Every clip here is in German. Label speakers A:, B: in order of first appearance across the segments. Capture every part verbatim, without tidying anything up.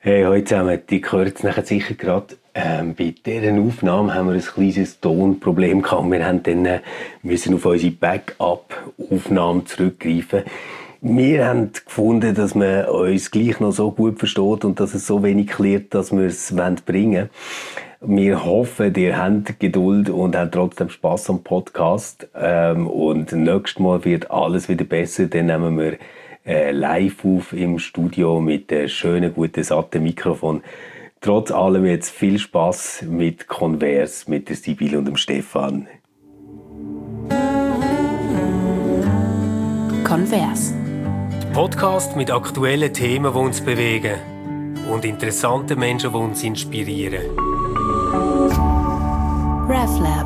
A: Hey, hallo zusammen. Die gehört jetzt nachher sicher gerade. Ähm, bei dieser Aufnahme haben wir ein kleines Tonproblem gehabt. Wir haben dann äh, müssen auf unsere Backup-Aufnahme zurückgreifen. Wir haben gefunden, dass man uns gleich noch so gut versteht und dass es so wenig klärt, dass wir es bringen wollen. Wir hoffen, ihr habt Geduld und habt trotzdem Spass am Podcast. Ähm, und nächstes Mal wird alles wieder besser. Dann nehmen wir äh, live auf im Studio mit einem schönen, guten, satten Mikrofon. Trotz allem jetzt viel Spass mit Converse, mit der Sibylle und dem Stefan.
B: Converse.
C: Podcast mit aktuellen Themen, die uns bewegen und interessanten Menschen, die uns inspirieren.
B: RefLab.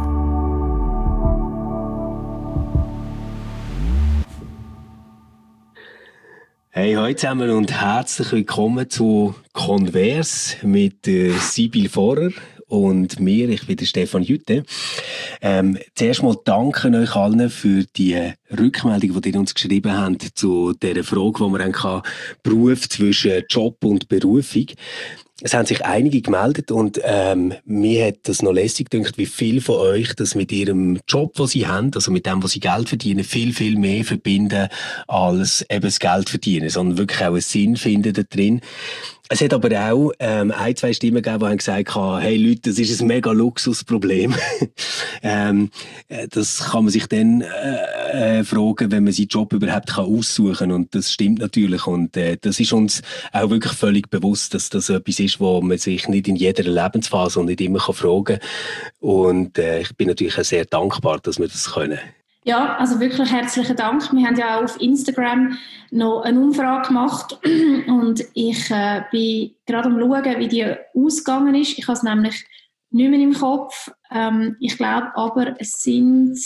A: Hey, hallo zusammen und herzlich willkommen zu Converse mit äh, Sibylle Vorer und mir. Ich bin der Stefan Jütte. Ähm, zuerst mal danke euch allen für die Rückmeldung, die ihr uns geschrieben habt zu dieser Frage, die man dann kann, Beruf zwischen Job und Berufung. Es haben sich einige gemeldet und ähm, mir hat das noch lässig gedacht, wie viele von euch das mit ihrem Job, den sie haben, also mit dem, was sie Geld verdienen, viel, viel mehr verbinden als eben das Geld verdienen, sondern wirklich auch einen Sinn finden da drin. Es hat aber auch ähm, ein, zwei Stimmen gegeben, die haben gesagt haben, hey Leute, das ist ein mega Luxusproblem. ähm, das kann man sich dann äh, äh, fragen, wenn man seinen Job überhaupt kann aussuchen kann. Und das stimmt natürlich. Und äh, das ist uns auch wirklich völlig bewusst, dass das etwas ist, wo man sich nicht in jeder Lebensphase und nicht immer kann fragen kann. Und äh, ich bin natürlich auch sehr dankbar, dass wir das können.
D: Ja, also wirklich herzlichen Dank. Wir haben ja auch auf Instagram noch eine Umfrage gemacht und ich äh, bin gerade am schauen, wie die ausgegangen ist. Ich habe es nämlich nicht mehr im Kopf. Ähm, ich glaube aber, es sind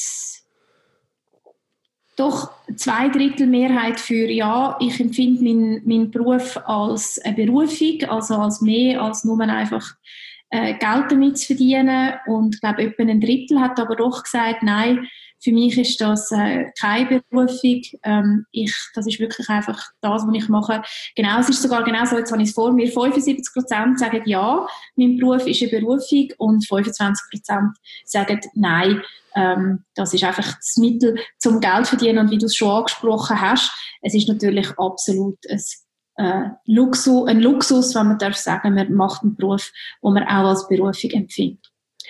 D: doch zwei Drittel Mehrheit für Ja. Ich empfinde meinen, meinen Beruf als eine Berufung, also als mehr als nur einfach äh, Geld damit zu verdienen. Und ich glaube, etwa ein Drittel hat aber doch gesagt, nein, für mich ist das äh, keine Berufung. Ähm, ich, das ist wirklich einfach das, was ich mache. Genau, es ist sogar genau so, jetzt habe ich es vor mir, fünfundsiebzig Prozent sagen ja, mein Beruf ist eine Berufung und fünfundzwanzig Prozent sagen nein. Ähm, das ist einfach das Mittel zum Geld verdienen und wie du es schon angesprochen hast, es ist natürlich absolut ein, äh, Luxus, ein Luxus, wenn man darf sagen, man macht einen Beruf, den man auch als Berufung empfindet.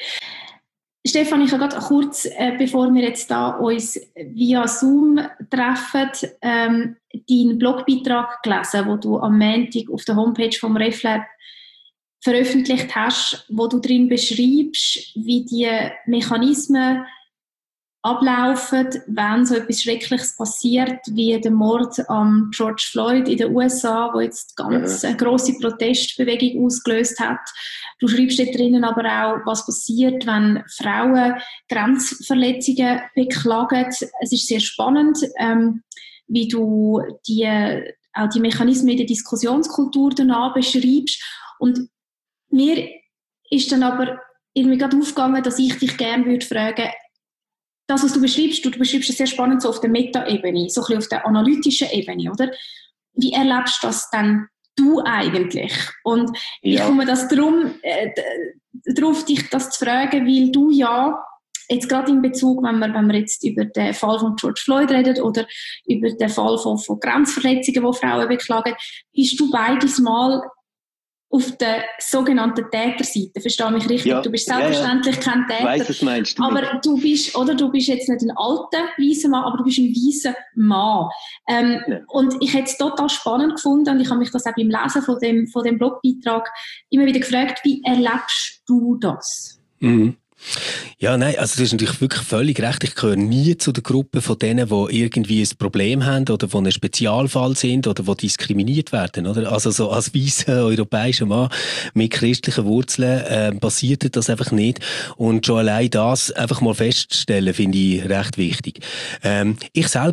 D: Stefan, ich habe gerade kurz, äh, bevor wir jetzt da uns via Zoom treffen, ähm, deinen Blogbeitrag gelesen, den du am Montag auf der Homepage vom RefLab veröffentlicht hast, wo du drin beschreibst, wie die Mechanismen ablaufen, wenn so etwas Schreckliches passiert, wie der Mord am George Floyd in den U S A, wo jetzt ganz eine grosse Protestbewegung ausgelöst hat. Du schreibst dort drinnen aber auch, was passiert, wenn Frauen Grenzverletzungen beklagen. Es ist sehr spannend, ähm, wie du die, auch die Mechanismen in der Diskussionskultur danach beschreibst. Und mir ist dann aber irgendwie gerade aufgegangen, dass ich dich gerne würde fragen, das, was du beschreibst, du, du beschreibst es sehr spannend so auf der Meta-Ebene, so ein bisschen auf der analytischen Ebene, oder? Wie erlebst du das dann du eigentlich? Und ja. Ich komme das darum, äh, darauf, dich das zu fragen, weil du ja, jetzt gerade in Bezug, wenn wir, wenn wir jetzt über den Fall von George Floyd reden oder über den Fall von, von Grenzverletzungen, die Frauen beklagen, bist du beides Mal auf der sogenannten Täterseite, verstehe mich richtig? Ja, du bist selbstverständlich ja, ja. kein Täter. Ich weiss, was meinst du. Aber du bist, oder du bist jetzt nicht ein alter, weiser Mann, aber du bist ein weiser Mann. Ähm, ja. Und ich hätte es total spannend gefunden und ich habe mich das auch beim Lesen von dem, von dem Blogbeitrag immer wieder gefragt, wie erlebst du das?
A: Mhm. Ja, nein, also du hast natürlich wirklich völlig recht. Ich gehöre nie zu der Gruppe von denen, die irgendwie ein Problem haben oder die ein Spezialfall sind oder die diskriminiert werden, oder? Also so als weißer europäischer Mann mit christlichen Wurzeln äh, passiert das einfach nicht. Und schon allein das einfach mal feststellen, finde ich recht wichtig. Ähm, ich selber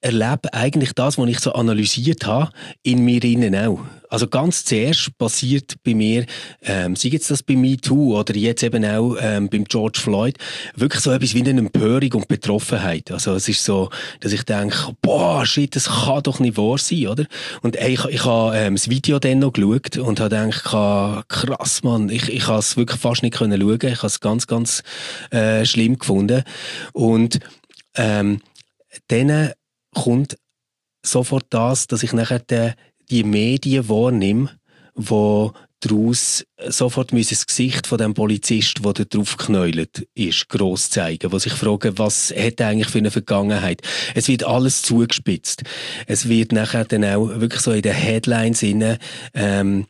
A: erlebe eigentlich das, was ich so analysiert habe, in mir innen auch. Also ganz zuerst passiert bei mir, ähm, sei jetzt das bei MeToo oder jetzt eben auch ähm, beim George Floyd, wirklich so etwas wie eine Empörung und Betroffenheit. Also es ist so, dass ich denke, boah, shit, das kann doch nicht wahr sein, oder? Und ey, ich, ich habe ähm, das Video dann noch geschaut und habe gedacht, krass, Mann, ich, ich habe es wirklich fast nicht können schauen. Ich habe es ganz, ganz äh, schlimm gefunden. Und ähm, dann kommt sofort das, dass ich nachher die, die Medien wahrnehme, die daraus sofort das Gesicht von dem Polizist, der da drauf geknäult ist, gross zeigen, wo sich fragen, was hat er eigentlich für eine Vergangenheit. Es wird alles zugespitzt. Es wird nachher dann auch wirklich so in den Headlines inne, ähm,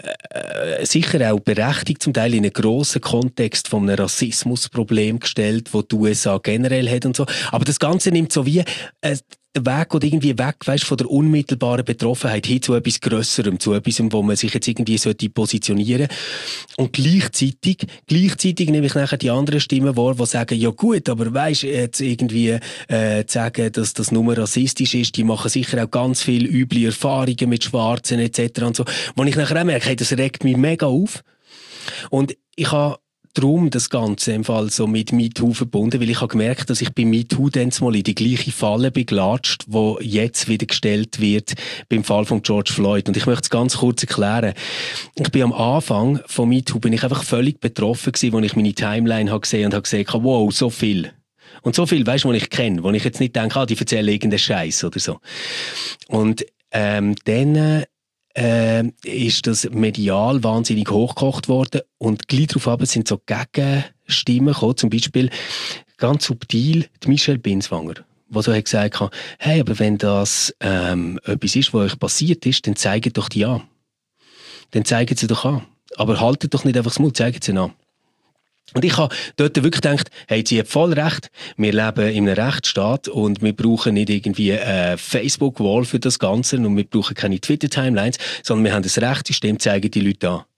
A: äh, sicher auch berechtigt, zum Teil in einen grossen Kontext von einem Rassismusproblem gestellt, wo die U S A generell hat und so. Aber das Ganze nimmt so wie äh, der Weg geht irgendwie weg, weißt, von der unmittelbaren Betroffenheit hin zu etwas Grösserem, zu etwas, wo man sich jetzt irgendwie sollte positionieren. Und gleichzeitig, gleichzeitig nehme ich nachher die anderen Stimmen wahr, die sagen, ja gut, aber weisst, jetzt irgendwie äh, zu sagen, dass das nur rassistisch ist, die machen sicher auch ganz viele üble Erfahrungen mit Schwarzen et cetera und so. Wo ich nachher auch merke, hey, das regt mich mega auf. Und ich habe darum das Ganze im Fall so mit MeToo verbunden, weil ich habe gemerkt, dass ich bei MeToo dann mal in die gleiche Falle beglatscht, wo jetzt wieder gestellt wird beim Fall von George Floyd. Und ich möchte es ganz kurz erklären. Ich bin am Anfang von MeToo bin ich einfach völlig betroffen gewesen, als ich meine Timeline habe gesehen und habe gesehen, wow, so viel. Und so viel, weißt du, was ich kenne, wo ich jetzt nicht denke, ah, die erzählen irgendeinen Scheiß oder so. Und ähm, dann äh, ist das medial wahnsinnig hochgekocht worden und gleich darauf sind so Gegenstimmen gekommen, zum Beispiel ganz subtil die Michelle Binswanger, die so hat gesagt hat, hey, aber wenn das ähm, etwas ist, was euch passiert ist, dann zeigt doch die an. Dann zeigt sie doch an. Aber haltet doch nicht einfach das Mund, zeigt sie an. Und ich habe dort wirklich gedacht, hey, sie hat voll recht, wir leben in einem Rechtsstaat und wir brauchen nicht irgendwie eine Facebook-Wall für das Ganze und wir brauchen keine Twitter-Timelines, sondern wir haben das Rechtssystem, zeigen die Leute an.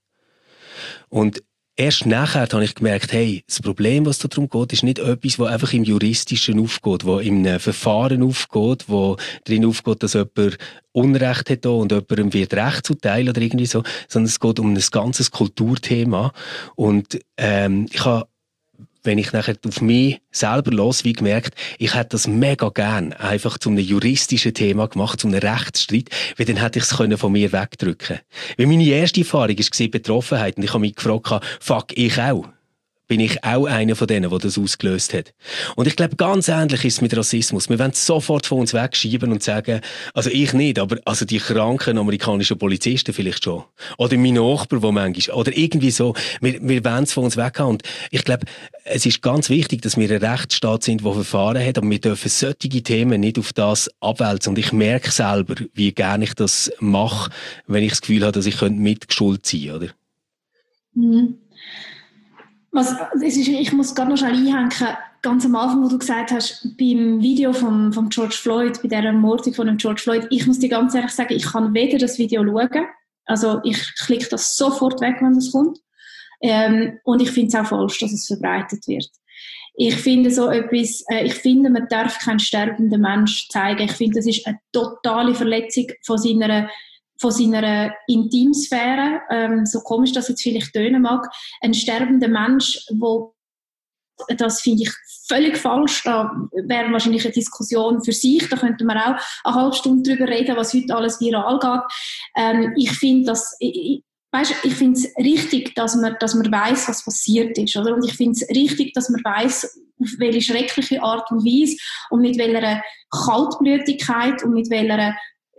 A: Und erst nachher habe ich gemerkt, hey, das Problem, was da darum geht, ist nicht etwas, das einfach im Juristischen aufgeht, das in einem Verfahren aufgeht, wo drin aufgeht, dass jemand Unrecht hat und jemandem wird Recht zuteil oder irgendwie so, sondern es geht um ein ganzes Kulturthema. Und ähm, ich habe, wenn ich nachher auf mich selber los, wie gemerkt, ich hätte das mega gern einfach zu einem juristischen Thema gemacht, zu einem Rechtsstreit, weil dann hätte ich es können von mir wegdrücken. Weil meine erste Erfahrung war Betroffenheit und ich habe mich gefragt, fuck, ich auch. Bin ich auch einer von denen, der das ausgelöst hat. Und ich glaube, ganz ähnlich ist es mit Rassismus. Wir wollen es sofort von uns wegschieben und sagen, also ich nicht, aber also die kranken amerikanischen Polizisten vielleicht schon. Oder mein Nachbar, der manchmal, oder irgendwie so. Wir, wir wollen es von uns weghaben. Und ich glaube, es ist ganz wichtig, dass wir ein Rechtsstaat sind, der Verfahren hat, aber wir dürfen solche Themen nicht auf das abwälzen. Und ich merke selber, wie gerne ich das mache, wenn ich das Gefühl habe, dass ich mitgeschuld sein könnte, oder?
D: Mhm. Was, es ist, ich muss gerade noch schnell einhängen, ganz am Anfang, wo du gesagt hast, beim Video von, von George Floyd, bei der Ermordung von dem George Floyd, ich muss dir ganz ehrlich sagen, ich kann weder das Video schauen, also ich klicke das sofort weg, wenn es kommt, ähm, und ich finde es auch falsch, dass es verbreitet wird. Ich finde so etwas, äh, ich finde, man darf keinen sterbenden Mensch zeigen. Ich finde, das ist eine totale Verletzung von seiner von seiner Intimsphäre, ähm, so komisch das jetzt vielleicht tönen mag, ein sterbender Mensch, wo, das finde ich völlig falsch, da wäre wahrscheinlich eine Diskussion für sich, da könnte man auch eine halbe Stunde drüber reden, was heute alles viral geht. Ähm, ich finde das, ich, weißt, ich finde es richtig, dass man, dass man weiss, was passiert ist, oder? Und ich finde es richtig, dass man weiss, auf welche schreckliche Art und Weise und mit welcher Kaltblütigkeit und mit welcher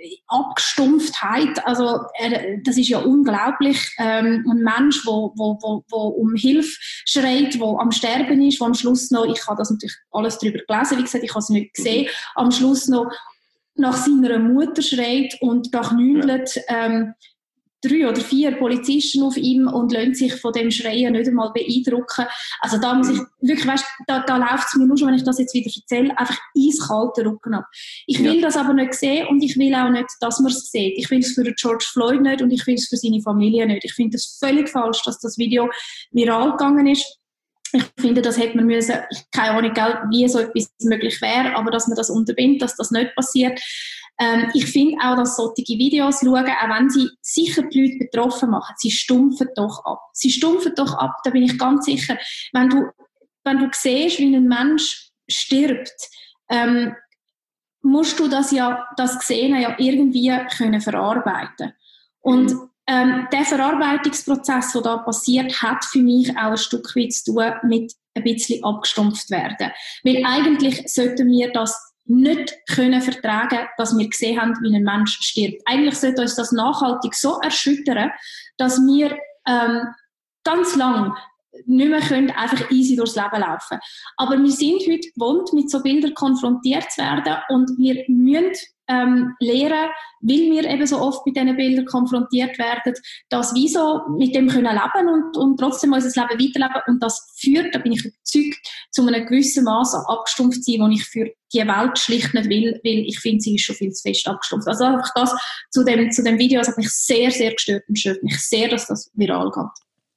D: Abgestumpftheit, also äh, das ist ja unglaublich. Ähm, ein Mensch, der wo, wo, wo, wo um Hilfe schreit, der am Sterben ist, der am Schluss noch, ich habe das natürlich alles darüber gelesen, wie gesagt, ich habe es nicht gesehen, am Schluss noch nach seiner Mutter schreit und da knündelt ähm, drei oder vier Polizisten auf ihm und lassen sich von dem Schreien nicht einmal beeindrucken. Also da muss ich wirklich, weißt, da, da läuft es mir nur schon, wenn ich das jetzt wieder erzähle, einfach eiskalten Rücken ab. Ich will ja. das aber nicht sehen und ich will auch nicht, dass man es sieht. Ich will es für George Floyd nicht und ich will es für seine Familie nicht. Ich finde es völlig falsch, dass das Video viral gegangen ist. Ich finde, das hätte man müssen, ich keine Ahnung, wie so etwas möglich wäre, aber dass man das unterbindet, dass das nicht passiert. Ähm, ich finde auch, dass solche Videos schauen, auch wenn sie sicher die Leute betroffen machen, sie stumpfen doch ab. Sie stumpfen doch ab, da bin ich ganz sicher. Wenn du, wenn du siehst, wie ein Mensch stirbt, ähm, musst du das ja, das Gesehene ja irgendwie können verarbeiten. Und ähm, der Verarbeitungsprozess, der da passiert, hat für mich auch ein Stück weit zu tun mit ein bisschen abgestumpft werden. Weil eigentlich sollten wir das nicht können vertragen, dass wir gesehen haben, wie ein Mensch stirbt. Eigentlich sollte uns das nachhaltig so erschüttern, dass wir ähm, ganz lang nicht mehr können, einfach easy durchs Leben laufen. Aber wir sind heute gewohnt, mit so Bildern konfrontiert zu werden und wir müssen ähm, lernen, weil wir eben so oft mit diesen Bildern konfrontiert werden, dass wir so mit dem können leben und, und trotzdem unser Leben weiterleben. Und das führt, da bin ich überzeugt, zu einem gewissen Maß an abgestumpft sein, das ich für die Welt schlicht nicht will, weil ich finde, sie ist schon viel zu fest abgestumpft. Also einfach das zu dem, zu dem Video, das hat mich sehr, sehr gestört und stört mich sehr, dass das viral geht.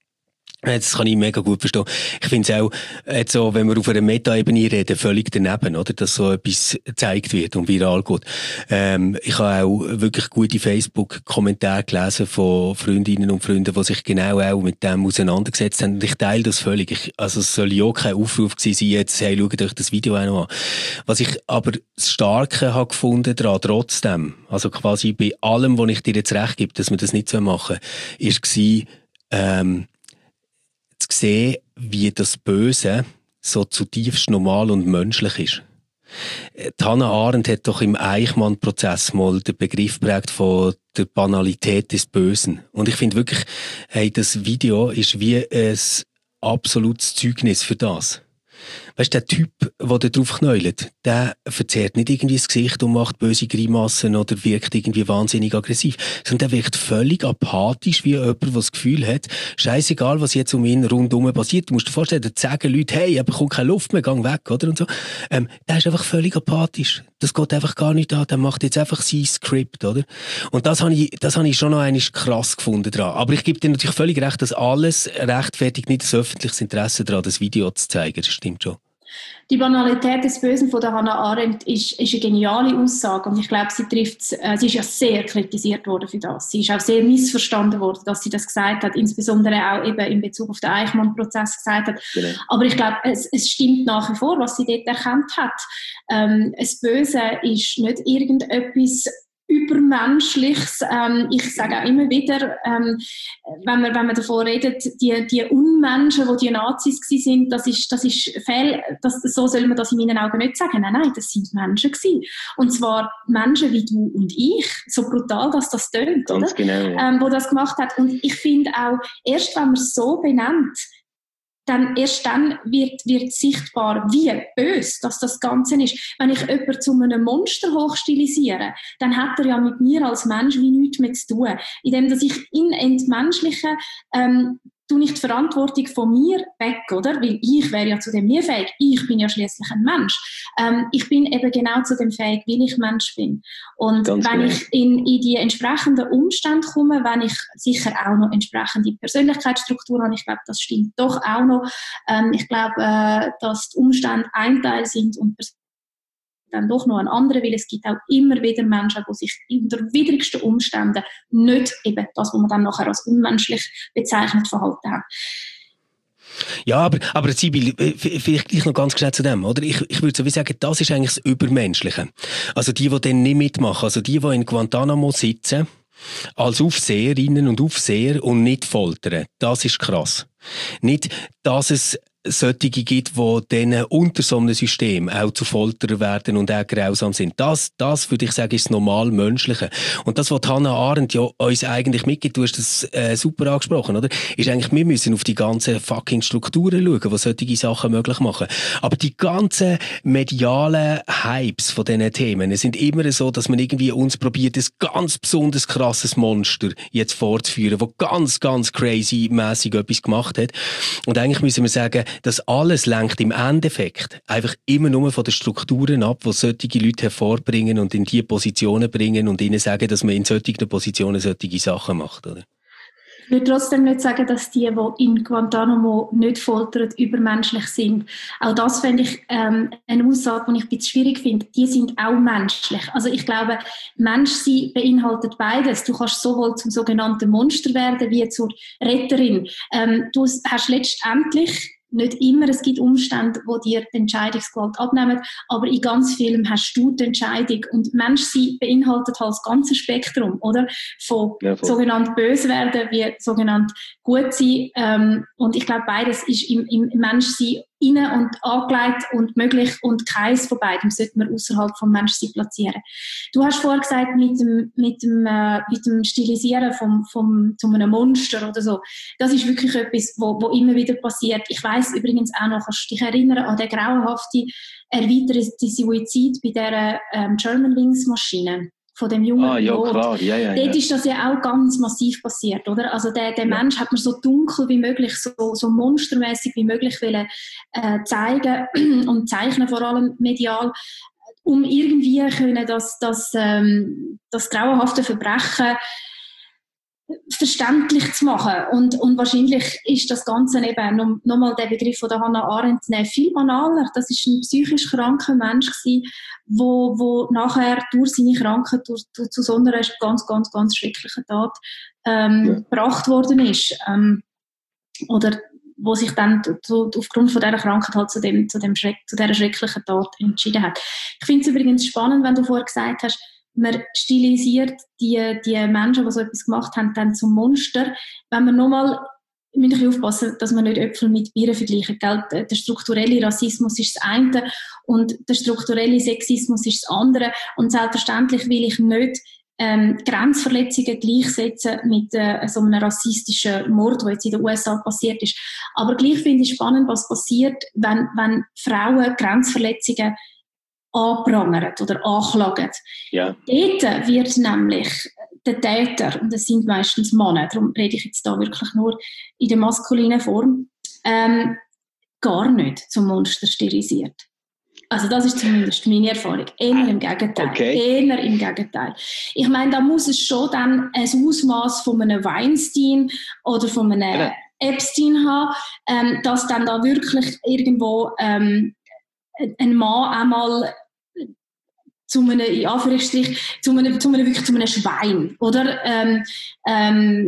A: Das kann ich mega gut verstehen. Ich finde es auch, jetzt so, wenn wir auf einer Meta-Ebene reden, völlig daneben, oder? Dass so etwas gezeigt wird und viral geht. Ähm, ich habe auch wirklich gute Facebook-Kommentare gelesen von Freundinnen und Freunden, die sich genau auch mit dem auseinandergesetzt haben. Und ich teile das völlig. Ich, also es soll ja auch kein Aufruf gewesen sein, jetzt, hey, schaut euch das Video auch noch an. Was ich aber das Starke habe gefunden daran, trotzdem, also quasi bei allem, was ich dir jetzt recht gebe, dass wir das nicht so machen, ist gewesen, ähm, zu sehen, wie das Böse so zutiefst normal und menschlich ist. Die Hannah Arendt hat doch im Eichmann-Prozess mal den Begriff geprägt von der Banalität des Bösen. Und ich finde wirklich, hey, das Video ist wie ein absolutes Zeugnis für das. Weißt du, der Typ, der da drauf knäulet, der verzerrt nicht irgendwie das Gesicht und macht böse Grimassen oder wirkt irgendwie wahnsinnig aggressiv, sondern der wirkt völlig apathisch, wie jemand, der das Gefühl hat, scheissegal, was jetzt um ihn rundherum passiert. Du musst dir vorstellen, da sagen Leute, hey, er bekommt keine Luft mehr, gang weg, oder? Und so. Ähm, der ist einfach völlig apathisch. Das geht einfach gar nicht an. Der macht jetzt einfach sein Skript, oder? Und das habe ich, das habe ich schon noch einmal krass gefunden dran. Aber ich gebe dir natürlich völlig recht, dass alles rechtfertigt nicht das öffentliches Interesse daran, das Video zu zeigen. Das stimmt schon.
D: Die Banalität des Bösen von der Hannah Arendt ist, ist eine geniale Aussage und ich glaube, sie trifft, äh, sie ist ja sehr kritisiert worden für das. Sie ist auch sehr missverstanden worden, dass sie das gesagt hat, insbesondere auch eben in Bezug auf den Eichmann-Prozess gesagt hat. Genau. Aber ich glaube, es, es stimmt nach wie vor, was sie dort erkannt hat. Ähm, das Böse ist nicht irgendetwas Übermenschliches. Ähm, ich sage auch immer wieder, ähm, wenn man, wenn man davon redet, die, die Unmenschen, die die Nazis gewesen sind, das ist, das ist fehl, das, so soll man das in meinen Augen nicht sagen. Nein, nein, das sind Menschen gewesen. Und zwar Menschen wie du und ich, so brutal, dass das tönt, oder?
A: Ganz genau, ja.
D: Ähm, wo das gemacht hat. Und ich finde auch, erst wenn man es so benennt, dann erst dann wird, wird sichtbar, wie böse dass das Ganze ist. Wenn ich jemanden zu einem Monster hochstilisiere, dann hat er ja mit mir als Mensch wie nichts mehr zu tun. Indem dass ich ihn entmenschliche, ähm, tue ich die Verantwortung von mir weg, oder? Weil ich wäre ja zu dem nie fähig. Ich bin ja schließlich ein Mensch. Ähm, ich bin eben genau zu dem fähig, weil ich Mensch bin. Und Ganz wenn genau. ich in, in die entsprechenden Umstände komme, wenn ich sicher auch noch entsprechende Persönlichkeitsstruktur habe, ich glaube, das stimmt doch auch noch. Ähm, ich glaube, äh, dass die Umstände ein Teil sind und dann doch noch ein anderer, weil es gibt auch immer wieder Menschen, die sich unter widrigsten Umständen nicht eben das, was man dann nachher als unmenschlich bezeichnet, verhalten haben.
A: Ja, aber, aber Sibyl, vielleicht gleich noch ganz schnell zu dem, oder? Ich, ich würde so wie sagen, das ist eigentlich das Übermenschliche. Also die, die dann nicht mitmachen, also die, die in Guantanamo sitzen, als Aufseherinnen und Aufseher und nicht foltern, das ist krass. Nicht, dass es solche gibt, die dann unter so einem System auch zu Folter werden und auch grausam sind. Das, das würde ich sagen, ist das normal Menschliche. Und das, was Hannah Arendt ja uns eigentlich mitgibt, du hast das äh, super angesprochen, oder? Ist eigentlich, wir müssen auf die ganzen fucking Strukturen schauen, die solche Sachen möglich machen. Aber die ganzen medialen Hypes von diesen Themen sind immer so, dass man irgendwie uns probiert, ein ganz besonders krasses Monster jetzt vorzuführen, das ganz, ganz crazy-mässig etwas gemacht hat. Und eigentlich müssen wir sagen, das alles lenkt im Endeffekt einfach immer nur von den Strukturen ab, die solche Leute hervorbringen und in diese Positionen bringen und ihnen sagen, dass man in solchen Positionen solche Sachen macht, oder?
D: Ich würde trotzdem nicht sagen, dass die, die in Guantanamo nicht foltern, übermenschlich sind. Auch das fände ich ähm, eine Aussage, die ich ein bisschen schwierig finde. Die sind auch menschlich. Also ich glaube, Menschsein beinhaltet beides. Du kannst sowohl zum sogenannten Monster werden, wie zur Retterin. Ähm, du hast letztendlich nicht immer, es gibt Umstände, die dir die Entscheidungsgewalt abnehmen, aber in ganz vielem hast du die Entscheidung. Und Menschsein beinhaltet halt das ganze Spektrum, oder? Von ja, sogenannt böse werden, wie sogenannt gut sein. Ähm, und ich glaube, beides ist im, im Menschsein rein und angelegt und möglich und keins von beidem sollte man außerhalb vom Menschsein platzieren. Du hast vorher gesagt, mit dem, mit dem, äh, mit dem Stilisieren vom, vom, zu einem Monster oder so. Das ist wirklich etwas, wo, wo immer wieder passiert. Ich weiss übrigens auch noch, kannst du dich erinnern an den grauenhaften erweiterten Suizid bei dieser ähm, Germanwings-Maschine? Von dem jungen
A: ah, ja,
D: Pilot.
A: Klar. Ja, ja,
D: Dort
A: ja.
D: ist das ja auch ganz massiv passiert, oder? Also der, der
A: ja.
D: Mensch hat man so dunkel wie möglich, so, so monstermäßig wie möglich wollen, äh, zeigen und zeichnen, vor allem medial, um irgendwie können das, das, ähm, das grauenhafte Verbrechen verständlich zu machen. Und, und wahrscheinlich ist das Ganze eben, um nochmal den Begriff von der Hannah Arendt zu nehmen, viel banaler. Das ist ein psychisch kranker Mensch gewesen, wo, wo nachher durch seine Krankheit durch, durch, zu so einer ganz, ganz, ganz schrecklichen Tat ähm, ja. gebracht worden ist. Ähm, oder wo sich dann zu, aufgrund von dieser Krankheit halt zu, dem, zu, dem Schreck, zu dieser schrecklichen Tat entschieden hat. Ich finde es übrigens spannend, wenn du vorher gesagt hast, man stilisiert die, die Menschen, die so etwas gemacht haben, dann zum Monster. Wenn man nochmal, wir müssen aufpassen, dass man nicht Äpfel mit Birnen vergleichen. Gell? Der strukturelle Rassismus ist das eine und der strukturelle Sexismus ist das andere. Und selbstverständlich will ich nicht ähm, Grenzverletzungen gleichsetzen mit äh, so einem rassistischen Mord, der jetzt in den U S A passiert ist. Aber gleich finde ich spannend, was passiert, wenn, wenn Frauen Grenzverletzungen anprangern oder anklagen. Ja. Dort wird nämlich der Täter, und das sind meistens Männer, darum rede ich jetzt da wirklich nur in der maskulinen Form, ähm, gar nicht zum Monster stilisiert. Also das ist zumindest meine Erfahrung. Eher im Gegenteil. Okay. Eher im Gegenteil. Ich meine, da muss es schon dann ein Ausmaß von einem Weinstein oder von einem ja. Epstein haben, ähm, dass dann da wirklich irgendwo ähm, ein Mann einmal zu einem, in Anführungsstrich, zu einem, zu einem, wirklich zu einem Schwein, oder, ähm, ähm,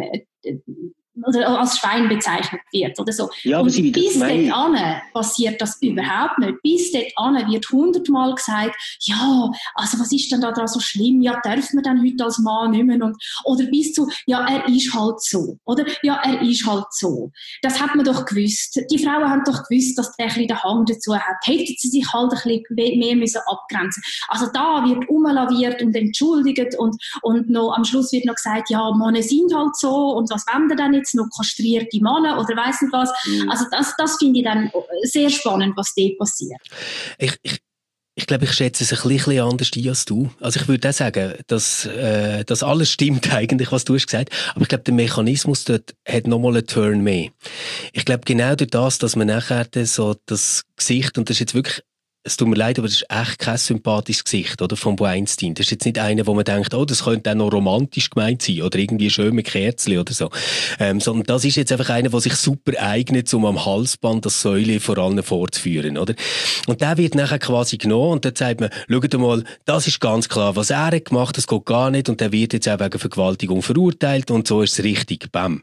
D: oder als Schwein bezeichnet wird, oder so. Ja, und bis dorthin passiert das überhaupt nicht. Bis dorthin wird hundertmal gesagt, ja, also was ist denn da dran so schlimm? Ja, darf man dann heute als Mann nicht mehr? Und, oder bis zu, ja, er ist halt so, oder? Ja, er ist halt so. Das hat man doch gewusst. Die Frauen haben doch gewusst, dass der ein bisschen den Hang dazu hat. Hätten sie sich halt ein bisschen mehr müssen abgrenzen. Also da wird umlaviert und entschuldigt und, und noch, am Schluss wird noch gesagt, ja, Männer sind halt so und was wollen wir denn jetzt? Noch kastrierte Männer oder weiss nicht was. Mhm. Also das, das finde ich dann sehr spannend, was dort passiert.
A: Ich, ich, ich glaube, ich schätze es ein bisschen anders ein als du. Also ich würde auch sagen, dass äh, das alles stimmt eigentlich, was du hast gesagt. Aber ich glaube, der Mechanismus dort hat nochmal einen Turn mehr. Ich glaube, genau durch das, dass man nachher so das Gesicht, und das ist jetzt wirklich, es tut mir leid, aber das ist echt kein sympathisches Gesicht, oder, von Weinstein. Das ist jetzt nicht einer, wo man denkt, oh, das könnte auch noch romantisch gemeint sein, oder irgendwie schön mit Kerzen oder so. Ähm, sondern das ist jetzt einfach einer, der sich super eignet, um am Halsband das Säule vor allen vorzuführen, oder? Und der wird nachher quasi genommen und dann sagt man, schaut mal, das ist ganz klar, was er hat gemacht, das geht gar nicht und der wird jetzt auch wegen Vergewaltigung verurteilt und so ist es richtig, bam.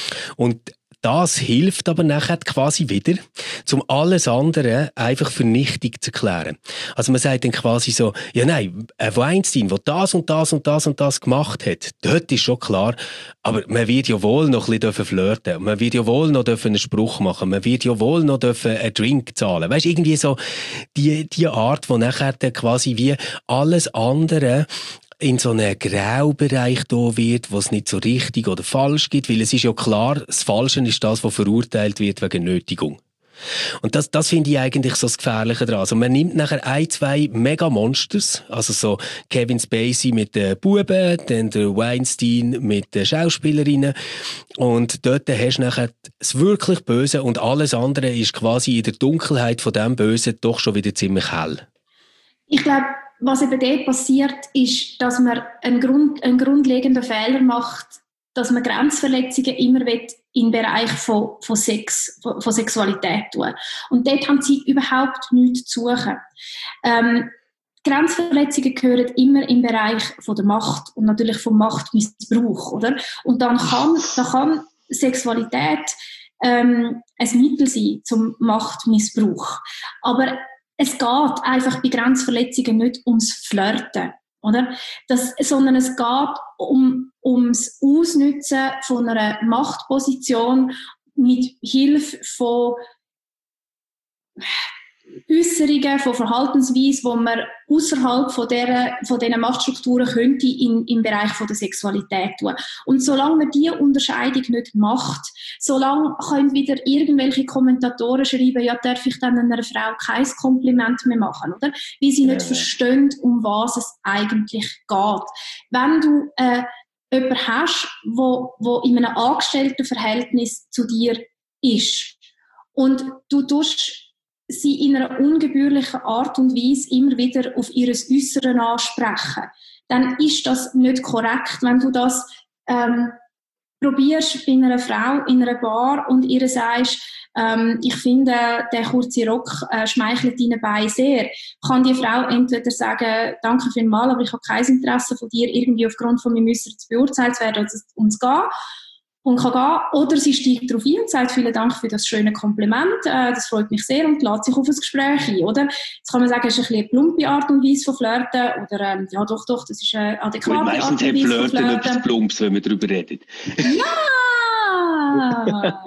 A: Und das hilft aber nachher quasi wieder, um alles andere einfach vernichtig zu erklären. Also man sagt dann quasi so, ja nein, ein Weinstein, der das und das und das und das gemacht hat, dort ist schon klar, aber man wird ja wohl noch ein bisschen flirten, man wird ja wohl noch einen Spruch machen, man wird ja wohl noch einen Drink zahlen. Weißt du, irgendwie so die, die Art, wo nachher dann quasi wie alles andere in so einem Graubereich da wird, wo es nicht so richtig oder falsch gibt, weil es ist ja klar, das Falsche ist das, was verurteilt wird wegen Nötigung. Und das, das finde ich eigentlich so das Gefährliche daran. Also man nimmt nachher ein, zwei Mega-Monsters, also so Kevin Spacey mit den Buben, dann der Weinstein mit den Schauspielerinnen und dort hast du nachher das wirklich Böse und alles andere ist quasi in der Dunkelheit von dem Bösen doch schon wieder ziemlich hell.
D: Ich glaube, was eben dort passiert, ist, dass man einen, Grund, einen grundlegenden Fehler macht, dass man Grenzverletzungen immer im Bereich von, von Sex, von, von Sexualität tun. Und dort haben sie überhaupt nichts zu suchen. Ähm, Grenzverletzungen gehören immer im Bereich von der Macht und natürlich vom Machtmissbrauch, oder? Und dann kann, dann kann Sexualität ähm, ein Mittel sein zum Machtmissbrauch. Aber es geht einfach bei Grenzverletzungen nicht ums Flirten, oder? Das, sondern es geht um, ums Ausnutzen von einer Machtposition mit Hilfe von Äußerungen, von Verhaltensweisen, wo man außerhalb von dieser, von diesen Machtstrukturen könnte in, im Bereich von der Sexualität tun. Und solange man diese Unterscheidung nicht macht, solange können wieder irgendwelche Kommentatoren schreiben, ja, darf ich dann einer Frau kein Kompliment mehr machen, oder? Weil sie nicht ja. verstehen, um was es eigentlich geht. Wenn du äh, jemanden hast, wo, wo in einem Angestelltenverhältnis zu dir ist und du tust sie in einer ungebührlichen Art und Weise immer wieder auf ihr Äußeren ansprechen, dann ist das nicht korrekt. Wenn du das ähm, probierst bei einer Frau in einer Bar und ihr sagst, ähm, ich finde, der kurze Rock äh, schmeichelt deine Beine sehr, kann die Frau entweder sagen, danke vielmals, aber ich habe kein Interesse von dir, irgendwie aufgrund von meinem Äußeren zu beurteilt zu werden oder um zu gehen. Und kann gehen, oder sie steigt darauf ein und sagt, vielen Dank für das schöne Kompliment, äh, das freut mich sehr und lädt sich auf ein Gespräch ein, oder? Jetzt kann man sagen, es ist ein bisschen eine plumpe Art und Weise von Flirten, oder ähm, ja doch, doch, das ist eine adäquate Art und Weise von Flirten.
A: Meistens hat Flirten etwas Plumps, wenn wir darüber reden.
D: Ja!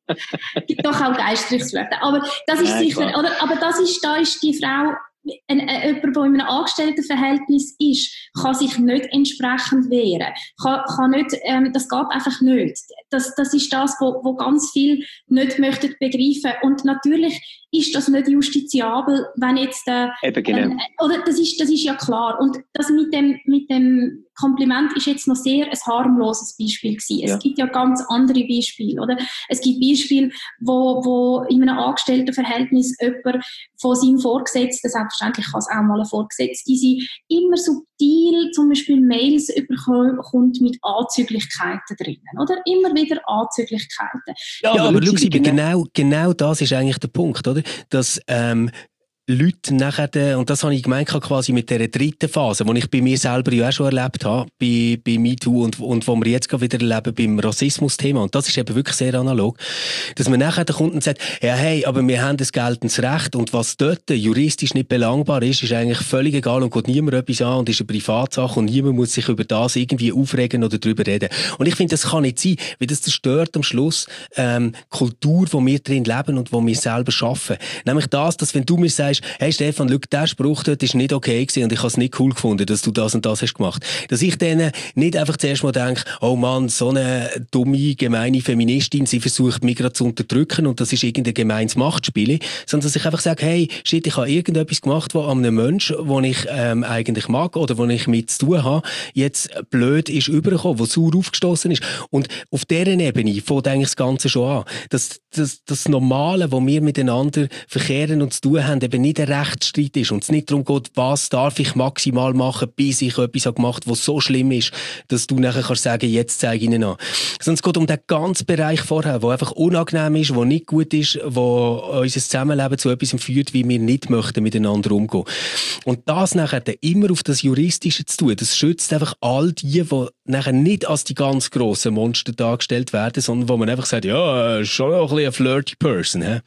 D: Gibt doch auch geistliches Flirten. Aber das ist ja, sicher, klar. oder? Aber das ist, da ist die Frau, Ein, äh, jemand, der in einem Angestelltenverhältnis ist, kann sich nicht entsprechend wehren. Kann, kann nicht, ähm, das geht einfach nicht. Das, das ist das, wo, wo ganz viele nicht möchten begreifen. Und natürlich ist das nicht justiziabel, wenn jetzt... Äh,
A: Eben genau.
D: äh, oder das ist, das ist ja klar. Und das mit dem, mit dem Kompliment ist jetzt noch sehr ein harmloses Beispiel gewesen. Es ja. gibt ja ganz andere Beispiele, oder? Es gibt Beispiele, wo, wo in einem Angestelltenverhältnis jemand von seinem Vorgesetzten, selbstverständlich kann es auch mal ein Vorgesetzter sein, immer subtil zum Beispiel Mails bekommt mit Anzüglichkeiten drinnen, oder? Immer wieder Anzüglichkeiten.
A: Ja, ja aber, aber schau, genau, genau das ist eigentlich der Punkt, oder? Dass ähm, Leute nachher, und das habe ich gemeint quasi mit dieser dritten Phase, die ich bei mir selber ja auch schon erlebt habe, bei, bei MeToo und, und wo wir jetzt gerade wieder erleben beim Rassismus-Thema. Und das ist eben wirklich sehr analog, dass man nachher der Kunden sagt, ja hey, aber wir haben das geltendes Recht und was dort juristisch nicht belangbar ist, ist eigentlich völlig egal und geht niemand etwas an und ist eine Privatsache und niemand muss sich über das irgendwie aufregen oder darüber reden. Und ich finde, das kann nicht sein, weil das zerstört am Schluss ähm, Kultur, wo wir drin leben und wo wir selber schaffen. Nämlich das, dass wenn du mir sagst, hey Stefan, schau, der Spruch dort ist nicht okay gewesen und ich habe es nicht cool gefunden, dass du das und das hast gemacht. Dass ich denen nicht einfach zuerst mal denke, oh Mann, so eine dumme, gemeine Feministin, sie versucht mich gerade zu unterdrücken und das ist irgendein gemeines Machtspiel, sondern dass ich einfach sage, hey, shit, ich habe irgendetwas gemacht, was an einem Menschen, den ich ähm, eigentlich mag oder wo ich mit zu tun habe, jetzt blöd ist übergekommen, wo sauer aufgestoßen ist. Und auf dieser Ebene fängt eigentlich das Ganze schon an. Das, das, das Normale, wo wir miteinander verkehren und zu tun haben, eben nicht ein Rechtsstreit ist und es nicht darum geht, was darf ich maximal machen, bis ich etwas gemacht habe, was so schlimm ist, dass du nachher kannst sagen, jetzt zeige ich ihnen an. Sondern es geht um den ganzen Bereich vorher, der einfach unangenehm ist, der nicht gut ist, der unser Zusammenleben zu etwas führt, wie wir nicht möchten miteinander umgehen. Und das nachher immer auf das Juristische zu tun, das schützt einfach all die, die nachher nicht als die ganz grossen Monster dargestellt werden, sondern wo man einfach sagt, ja, schon noch ein bisschen eine flirty Person. He?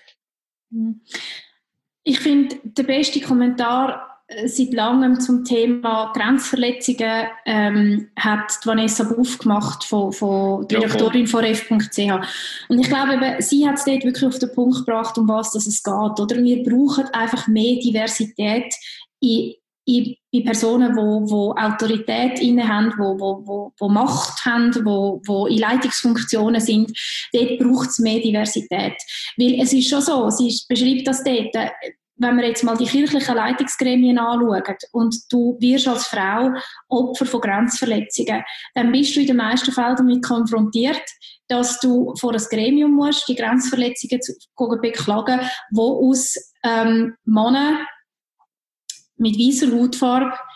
D: Ich finde, der beste Kommentar seit langem zum Thema Grenzverletzungen ähm, hat Vanessa Buff gemacht, von, von der Direktorin von ref punkt c h. Und ich glaube, eben, sie hat es dort wirklich auf den Punkt gebracht, um was es geht. Oder? Wir brauchen einfach mehr Diversität in, in, in Personen, die wo, wo Autorität innehaben, die wo, wo, wo, wo Macht haben, die wo, wo in Leitungsfunktionen sind. Dort braucht es mehr Diversität. Weil es ist schon so, sie beschreibt das dort, wenn wir jetzt mal die kirchlichen Leitungsgremien anschauen und du wirst als Frau Opfer von Grenzverletzungen, dann bist du in den meisten Fällen damit konfrontiert, dass du vor ein Gremium musst, die Grenzverletzungen zu beklagen, wo aus ähm, Männern mit weißer Hautfarbe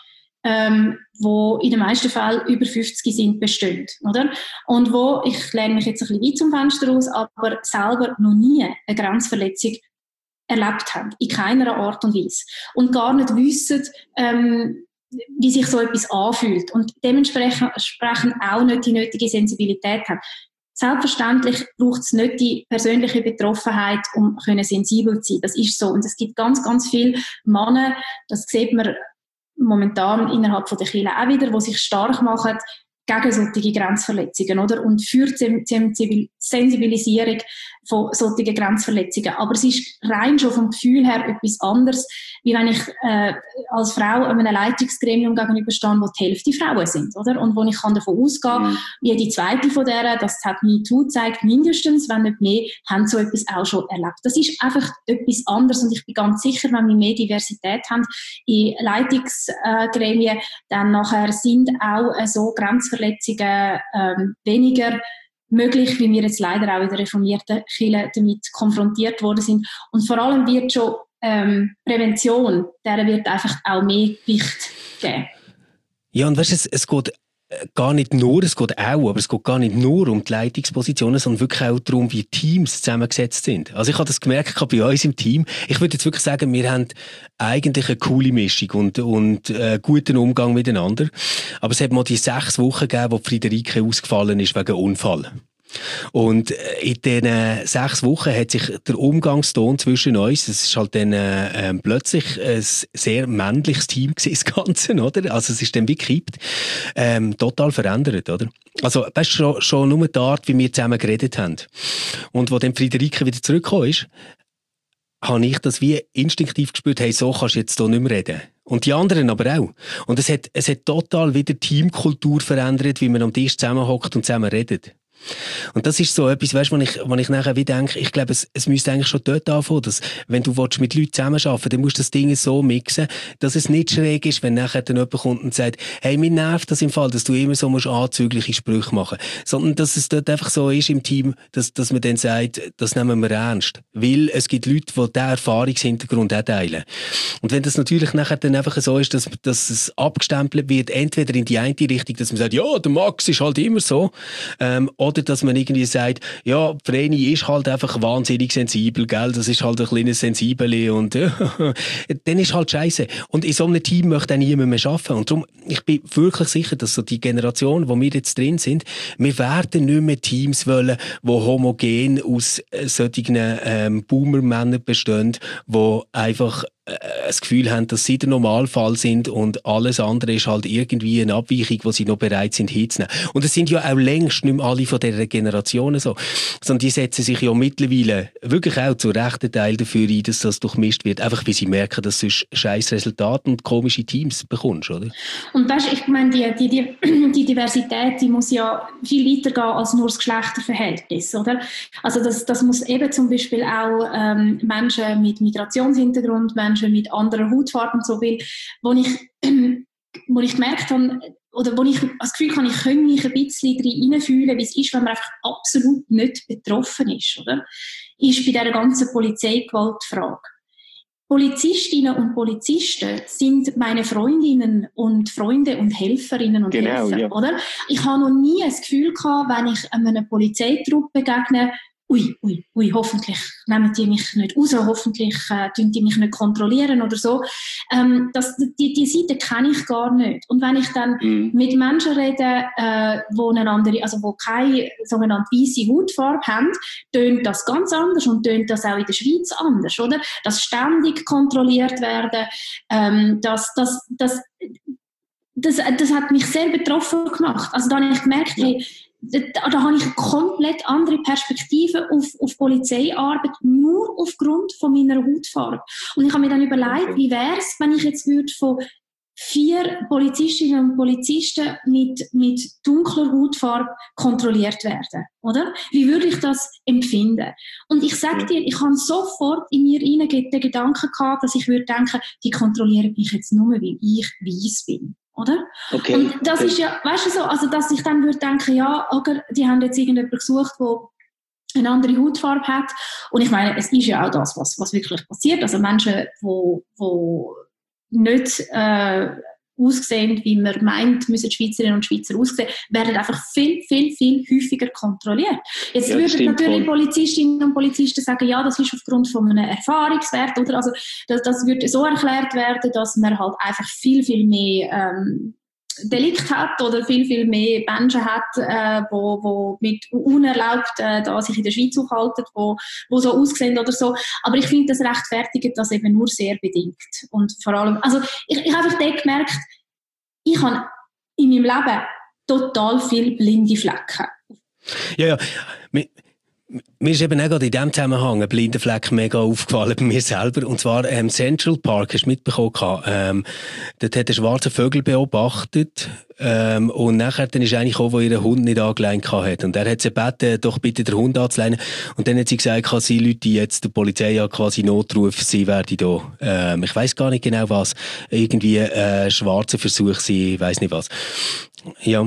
D: ähm, wo in den meisten Fällen über fünfzig sind, bestehen, oder? Und wo, ich lehne mich jetzt ein bisschen weit zum Fenster aus, aber selber noch nie eine Grenzverletzung erlebt haben, in keiner Art und Weise. Und gar nicht wissen, ähm, wie sich so etwas anfühlt. Und dementsprechend auch nicht die nötige Sensibilität haben. Selbstverständlich braucht es nicht die persönliche Betroffenheit, um sensibel zu sein. Das ist so. Und es gibt ganz, ganz viele Männer, das sieht man momentan innerhalb von der Kirche auch wieder, die sich stark machen gegen solche Grenzverletzungen, oder? Und für die Sensibilisierung von solchen Grenzverletzungen. Aber es ist rein schon vom Gefühl her etwas anderes, wie wenn ich äh, als Frau einem Leitungsgremium gegenüberstehe, wo die Hälfte Frauen sind, oder? Und wo ich kann davon ausgehen, mhm. jede zweite von denen, das hat MeToo gezeigt, mindestens, wenn nicht mehr, haben so etwas auch schon erlebt. Das ist einfach etwas anderes und ich bin ganz sicher, wenn wir mehr Diversität haben in Leitungsgremien, dann nachher sind auch äh, so Grenzverletzungen ähm, weniger möglich, wie wir jetzt leider auch in der reformierten Kirche damit konfrontiert worden sind. Und vor allem wird schon ähm, Prävention, der wird einfach auch mehr Gewicht geben.
A: Ja, und weißt du, es, es geht gar nicht nur, es geht auch, aber es geht gar nicht nur um die Leitungspositionen, sondern wirklich auch darum, wie Teams zusammengesetzt sind. Also ich habe das gemerkt bei uns im Team. Ich würde jetzt wirklich sagen, wir haben eigentlich eine coole Mischung und, und äh, guten Umgang miteinander. Aber es hat mal die sechs Wochen gegeben, wo Friederike ausgefallen ist wegen Unfall. Und in diesen sechs Wochen hat sich der Umgangston zwischen uns, es ist halt dann äh, plötzlich ein sehr männliches Team gewesen, das Ganze, oder? Also es ist dann wie gekippt, ähm, total verändert, oder? Also, weißt du, schon, schon nur die Art, wie wir zusammen geredet haben. Und wo dann Friederike wieder zurückgekommen ist, habe ich das wie instinktiv gespürt, hey, so kannst du jetzt hier nicht mehr reden. Und die anderen aber auch. Und es hat, es hat total wieder Teamkultur verändert, wie man am Tisch zusammenhockt und zusammen redet. Und das ist so etwas, weißt du, wo ich, wo ich nachher wieder denke, ich glaube, es, es müsste eigentlich schon dort anfangen, dass, wenn du willst, mit Leuten zusammenarbeiten, dann musst du das Ding so mixen, dass es nicht schräg ist, wenn nachher dann jemand kommt und sagt, hey, mir nervt das im Fall, dass du immer so musst anzügliche Sprüche machen, sondern dass es dort einfach so ist im Team, dass, dass man dann sagt, das nehmen wir ernst, weil es gibt Leute, die diesen Erfahrungshintergrund auch teilen. Und wenn das natürlich nachher dann einfach so ist, dass, dass es abgestempelt wird, entweder in die eine Richtung, dass man sagt, ja, der Max ist halt immer so, ähm, oder dass man irgendwie sagt, ja, Vreni ist halt einfach wahnsinnig sensibel, gell? Das ist halt ein kleines Sensibeli und ja, dann ist halt scheisse. Und in so einem Team möchte auch niemand mehr arbeiten. Und darum, ich bin wirklich sicher, dass so die Generation, wo wir jetzt drin sind, wir werden nicht mehr Teams wollen, die homogen aus äh, solchen ähm, Boomer-Männern bestehen, die einfach das Gefühl haben, dass sie der Normalfall sind und alles andere ist halt irgendwie eine Abweichung, wo sie noch bereit sind hinzunehmen. Und es sind ja auch längst nicht mehr alle von dieser Generation so, sondern die setzen sich ja mittlerweile wirklich auch zu rechten Teil dafür ein, dass das durchmischt wird, einfach weil sie merken, dass du scheiß Resultate und komische Teams bekommst, oder?
D: Und weißt, ich meine, die, die, die Diversität, die muss ja viel weiter gehen als nur das Geschlechterverhältnis, oder? Also das, das muss eben zum Beispiel auch ähm, Menschen mit Migrationshintergrund, Menschen mit anderer Hautfarbe und so will, wo ich, ähm, wo ich gemerkt habe, oder wo ich das Gefühl habe, ich könnte mich ein bisschen reinfühlen, wie es ist, wenn man einfach absolut nicht betroffen ist, oder? Ist bei dieser ganzen Polizeigewaltfrage. Polizistinnen und Polizisten sind meine Freundinnen und Freunde und Helferinnen und
E: genau,
D: Helfer,
E: ja.
D: oder? Ich habe noch nie das Gefühl gehabt, wenn ich einem Polizeitrupp begegne, ui, ui, ui, hoffentlich nehmen die mich nicht raus, hoffentlich äh, tun die mich nicht kontrollieren oder so. Ähm, das, die, die Seite kenne ich gar nicht. Und wenn ich dann mm. mit Menschen rede, äh, wo eine andere, also wo keine sogenannte weisse Hautfarbe haben, tönt das ganz anders und tönt das auch in der Schweiz anders, oder? Dass ständig kontrolliert werden, ähm, dass, dass, dass, das, das hat mich sehr betroffen gemacht. Also da habe ich gemerkt, ja. hey, Da, da habe ich eine komplett andere Perspektive auf, auf Polizeiarbeit, nur aufgrund von meiner Hautfarbe. Und ich habe mir dann überlegt, wie wäre es, wenn ich jetzt würde von vier Polizistinnen und Polizisten mit, mit dunkler Hautfarbe kontrolliert werden, oder? Wie würde ich das empfinden? Und ich sage dir, ich habe sofort in mir rein den Gedanken gehabt, dass ich würde denken, die kontrollieren mich jetzt nur, weil ich weiss bin. Oder?
E: Okay,
D: und das
E: okay.
D: ist ja, weißt du so, also dass ich dann würde denken, ja, okay, die haben jetzt irgendjemanden gesucht, der eine andere Hautfarbe hat. Und ich meine, es ist ja auch das, was, was wirklich passiert. Also Menschen, die, die nicht äh, aussehen, wie man meint, müssen Schweizerinnen und Schweizer aussehen, werden einfach viel, viel, viel häufiger kontrolliert. Jetzt ja, würden natürlich voll. Polizistinnen und Polizisten sagen, ja, das ist aufgrund von einem Erfahrungswert, oder? Also, das, das würde so erklärt werden, dass man halt einfach viel, viel mehr, ähm, Delikt hat oder viel, viel mehr Menschen hat, äh, wo, wo mit unerlaubt äh, da sich in der Schweiz aufhalten, wo, wo so aussehen oder so. Aber ich finde, das rechtfertigt das eben nur sehr bedingt. Und vor allem, also ich, ich habe einfach dort gemerkt, ich habe in meinem Leben total viele blinde Flecken.
A: Ja, ja. Mir ist eben auch gerade in diesem Zusammenhang ein blinder Fleck mega aufgefallen bei mir selber. Und zwar ähm, Central Park, hast du mitbekommen, ähm, dort hat ein schwarzer Vögel beobachtet ähm, und nachher dann ist eigentlich auch, wo ihren Hund nicht angeleint hat. Und er hat sie gebeten, doch bitte den Hund anzuleinen. Und dann hat sie gesagt, kann sie Leute, die jetzt der Polizei ja quasi Notruf, sie werde da, ähm, ich weiss gar nicht genau was, irgendwie äh, schwarzer Versuch sein, ich weiss nicht was. Ja,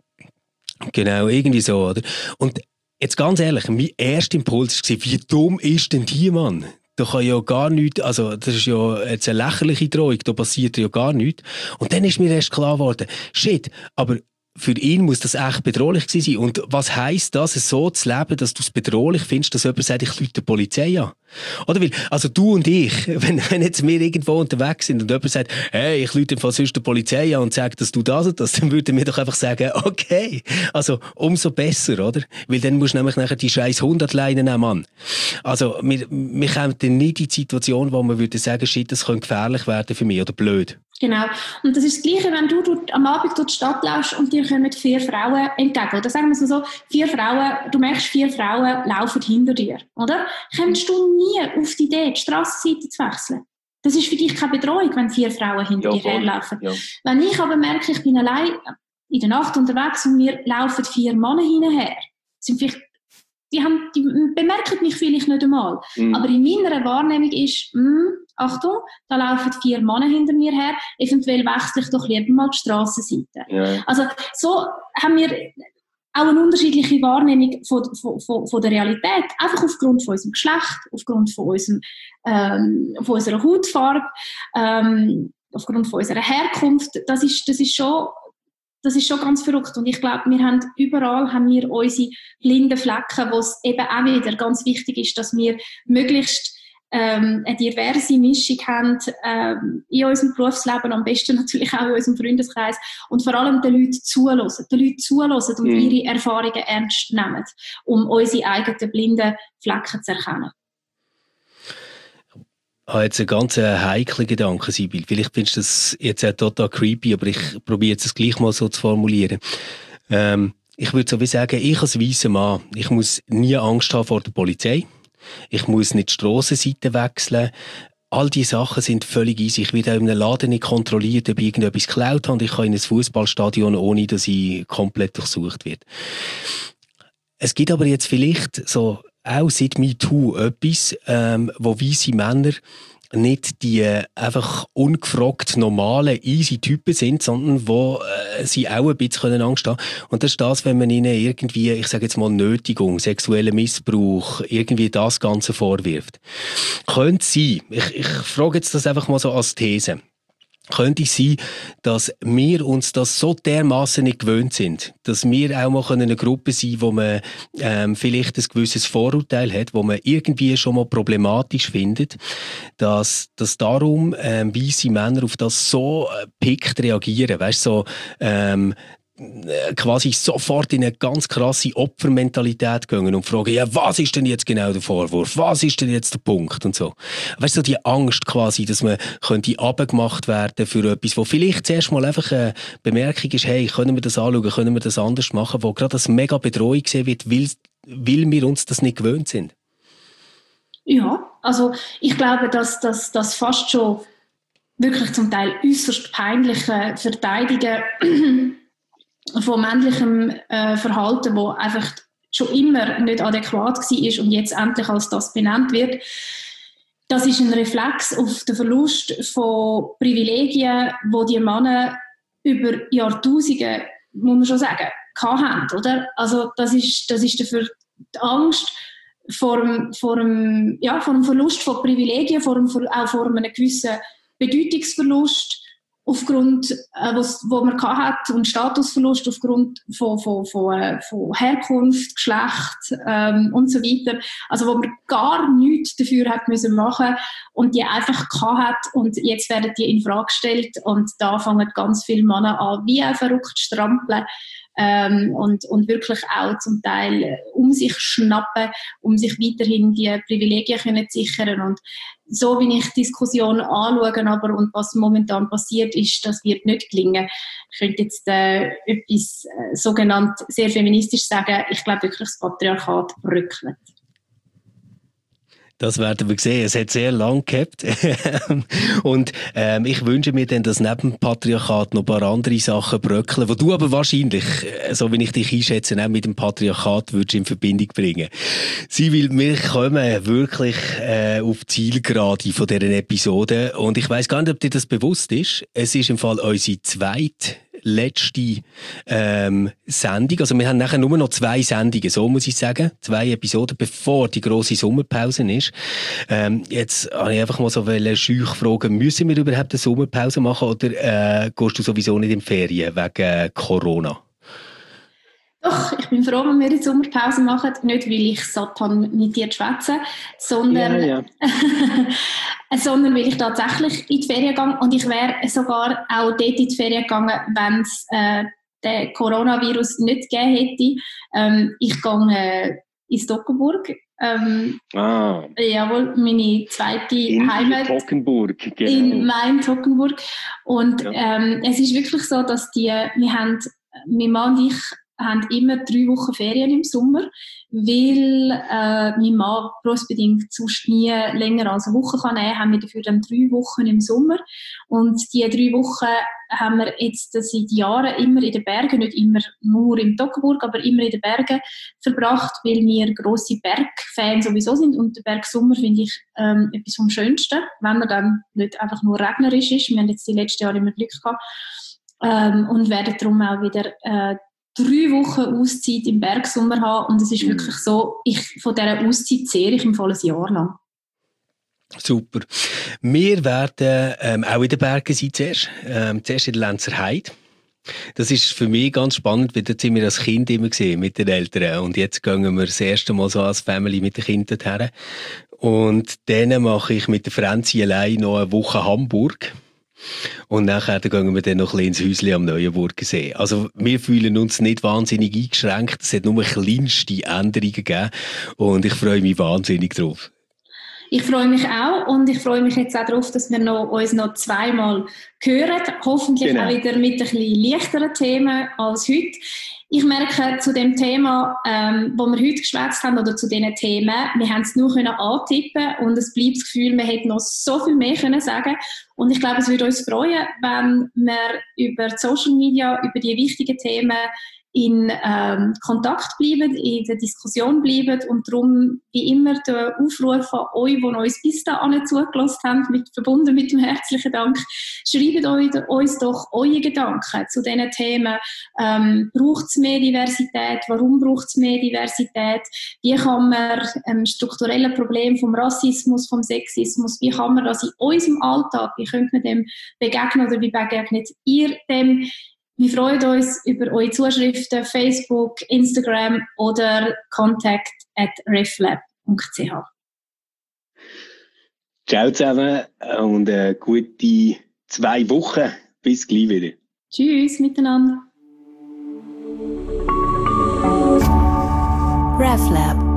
A: genau, irgendwie so, oder? Und jetzt ganz ehrlich, mein erster Impuls war, wie dumm ist denn die, Mann? Da kann ja gar nichts, also das ist ja jetzt eine lächerliche Drohung, da passiert ja gar nichts. Und dann ist mir erst klar geworden, shit, aber für ihn muss das echt bedrohlich gewesen sein. Und was heisst das, so zu leben, dass du es bedrohlich findest, dass jemand sagt, ich rufe die Polizei an? Oder weil, also du und ich, wenn, wenn jetzt wir irgendwo unterwegs sind und jemand sagt, hey, ich rufe von sonst die Polizei an und sage, dass du das und das, dann würden wir doch einfach sagen, okay, also umso besser, oder? Weil dann musst du nämlich nachher die scheiß hundert Leinen nehmen, Mann. Also wir, wir kommen dann nicht in die Situation, wo man würde sagen, shit, das könnte gefährlich werden für mich oder blöd.
D: Genau. Und das ist das Gleiche, wenn du dort am Abend durch die Stadt läufst und dir kommen vier Frauen entgegen. Oder sagen wir es mal so, vier Frauen, du merkst, vier Frauen laufen hinter dir, oder? Kommst du nie auf die Idee, die Strassenseite zu wechseln? Das ist für dich keine Bedrohung, wenn vier Frauen hinter ja, dir herlaufen. Ja. Wenn ich aber merke, ich bin allein in der Nacht unterwegs und mir laufen vier Männer hinterher, sind vielleicht Die, haben, die bemerken mich vielleicht nicht einmal. Mm. Aber in meiner Wahrnehmung ist, mh, Achtung, da laufen vier Männer hinter mir her, eventuell wechsle ich doch lieber mal die Strassenseite. Ja. Also so haben wir auch eine unterschiedliche Wahrnehmung von, von, von, von der Realität, einfach aufgrund von unserem Geschlecht, aufgrund von, unserem, ähm, von unserer Hautfarbe, ähm, aufgrund von unserer Herkunft. Das ist, das ist schon... Das ist schon ganz verrückt. Und ich glaube, wir haben überall haben wir unsere blinden Flecken, wo es eben auch wieder ganz wichtig ist, dass wir möglichst ähm, eine diverse Mischung haben ähm, in unserem Berufsleben, am besten natürlich auch in unserem Freundeskreis und vor allem den Leuten zuhören, den Leuten zuhören und mhm. ihre Erfahrungen ernst nehmen, um unsere eigenen blinden Flecken zu erkennen.
A: Ich habe jetzt einen ganz heiklen Gedanken, Sibyl. Vielleicht findest du das jetzt auch total creepy, aber ich probiere jetzt das gleich mal so zu formulieren. Ähm, ich würde so wie sagen, ich als weisser Mann, ich muss nie Angst haben vor der Polizei. Ich muss nicht die Strassenseite wechseln. All diese Sachen sind völlig easy. Ich werde auch in einem Laden nicht kontrolliert, ob ich irgendetwas geklaut habe. Ich kann in ein Fußballstadion, ohne dass ich komplett durchsucht werde. Es gibt aber jetzt vielleicht so auch seit MeToo etwas, ähm, wo weisse Männer nicht die äh, einfach ungefragt normalen, easy Typen sind, sondern wo äh, sie auch ein bisschen Angst haben. Und das ist das, wenn man ihnen irgendwie, ich sage jetzt mal Nötigung, sexuellen Missbrauch, irgendwie das Ganze vorwirft. Könnte sein, ich, ich frage jetzt das einfach mal so als These, könnte es sein, dass wir uns das so dermassen nicht gewöhnt sind, dass wir auch mal eine Gruppe sein können, wo man ähm, vielleicht ein gewisses Vorurteil hat, wo man irgendwie schon mal problematisch findet, dass, dass darum ähm, weisse Männer auf das so äh, pickt reagieren, weißt so ähm, quasi sofort in eine ganz krasse Opfermentalität gehen und fragen, ja, was ist denn jetzt genau der Vorwurf? Was ist denn jetzt der Punkt? Und so. Weißt du, die Angst quasi, dass man könnte abgemacht werden für etwas, wo vielleicht zuerst mal einfach eine Bemerkung ist, hey, können wir das anschauen, können wir das anders machen, wo gerade das mega Bedrohung gesehen wird, weil, weil wir uns das nicht gewöhnt sind.
D: Ja, also ich glaube, dass das dass fast schon wirklich zum Teil äußerst peinliche Verteidigen von männlichem äh, Verhalten, das einfach schon immer nicht adäquat war und jetzt endlich als das benannt wird. Das ist ein Reflex auf den Verlust von Privilegien, die die Männer über Jahrtausende, muss man schon sagen, hatten, oder? Also das ist, das ist dafür die Angst vor dem, vor dem, ja, vor dem Verlust von Privilegien, vor dem, auch vor einem gewissen Bedeutungsverlust. aufgrund, äh, wo man hat und Statusverlust aufgrund von, von, von, von Herkunft, Geschlecht ähm, und so weiter. Also wo man gar nichts dafür hat müssen machen und die einfach hat und jetzt werden die in Frage gestellt und da fangen ganz viele Männer an, wie ein verrückt strampeln. Ähm, und, und wirklich auch zum Teil um sich schnappen, um sich weiterhin die Privilegien können zu sichern. Und so wie ich die Diskussion anschaue, aber und was momentan passiert ist, das wird nicht gelingen. Ich könnte jetzt äh, etwas äh, sogenannt sehr feministisch sagen. Ich glaube wirklich, das Patriarchat bröckelt.
A: Das werden wir sehen. Es hat sehr lang gehabt. Und ähm, ich wünsche mir dann, dass neben dem Patriarchat noch ein paar andere Sachen bröckeln, die du aber wahrscheinlich, so wie ich dich einschätze, auch mit dem Patriarchat würdest in Verbindung bringen. Sibyl, wir kommen wirklich äh, auf die Zielgerade von dieser Episode. Und ich weiss gar nicht, ob dir das bewusst ist. Es ist im Fall unsere zweite letzte ähm, Sendung. Also wir haben nachher nur noch zwei Sendungen, so muss ich sagen. Zwei Episoden, bevor die grosse Sommerpause ist. Ähm, jetzt habe ich einfach mal so schüch fragen, müssen wir überhaupt eine Sommerpause machen oder äh, gehst du sowieso nicht in die Ferien wegen äh, Corona?
D: Doch, ich bin froh, wenn wir die Sommerpause machen. Nicht, weil ich satt habe, mit dir zu schwätzen, sondern, ja, ja. sondern weil ich tatsächlich in die Ferien gehe. Und ich wäre sogar auch dort in die Ferien gegangen, wenn es äh, den Coronavirus nicht gegeben hätte. Ähm, ich gehe äh, ins Toggenburg. Ähm, ah. Jawohl, meine zweite in Heimat.
A: Toggenburg, genau.
D: In mein Toggenburg. Und ja. ähm, es ist wirklich so, dass die, wir haben, mein Mann und ich, haben immer drei Wochen Ferien im Sommer, weil äh, mein Mann berufsbedingt sonst nie länger als eine Woche kann nehmen, haben wir dafür dann drei Wochen im Sommer. Und diese drei Wochen haben wir jetzt seit Jahren immer in den Bergen, nicht immer nur im Toggenburg, aber immer in den Bergen verbracht, weil wir grosse Bergfans sowieso sind. Und der Bergsommer finde ich ähm, etwas vom Schönsten, wenn er dann nicht einfach nur regnerisch ist. Wir haben jetzt die letzten Jahre immer Glück gehabt ähm, und werden darum auch wieder äh, drei Wochen Auszeit im Bergsommer haben und es ist wirklich so, ich, von dieser Auszeit zehre ich im Fall ein Jahr lang.
A: Super. Wir werden ähm, auch in den Bergen sein zuerst, ähm, zuerst in der Lenzer Heide. Das ist für mich ganz spannend, weil dort sind wir als Kind immer gesehen mit den Eltern und jetzt gehen wir das erste Mal so als Family mit den Kindern her. Und dann mache ich mit der Franzi allein noch eine Woche Hamburg. Und nachher gehen wir dann noch ein bisschen ins Häuschen am Neuenburger See. Also wir fühlen uns nicht wahnsinnig eingeschränkt. Es hat nur kleinste Änderungen gegeben. Und ich freue mich wahnsinnig drauf.
D: Ich freue mich auch und ich freue mich jetzt auch darauf, dass wir noch, uns noch zweimal hören. Hoffentlich genau. Auch wieder mit ein bisschen leichteren Themen als heute. Ich merke zu dem Thema, ähm, wo wir heute geschwätzt haben, oder zu diesen Themen, wir haben es nur können antippen und es bleibt das Gefühl, wir hätten noch so viel mehr können sagen. Und ich glaube, es würde uns freuen, wenn wir über Social Media, über die wichtigen Themen in ähm, Kontakt bleiben, in der Diskussion bleiben und darum wie immer der Aufruf an euch, die uns bis dahin zugelassen haben, mit, verbunden mit dem herzlichen Dank, schreibt euch, uns doch eure Gedanken zu diesen Themen. Ähm, braucht es mehr Diversität? Warum braucht es mehr Diversität? Wie kann man ähm, strukturelle Probleme vom Rassismus, vom Sexismus, wie kann man das in unserem Alltag, wie könnt man dem begegnen oder wie begegnet ihr dem? Wir freuen uns über eure Zuschriften, Facebook, Instagram oder contact at reflab punkt c h.
A: Ciao zusammen und eine gute zwei Wochen. Bis gleich wieder.
D: Tschüss miteinander.
B: RefLab.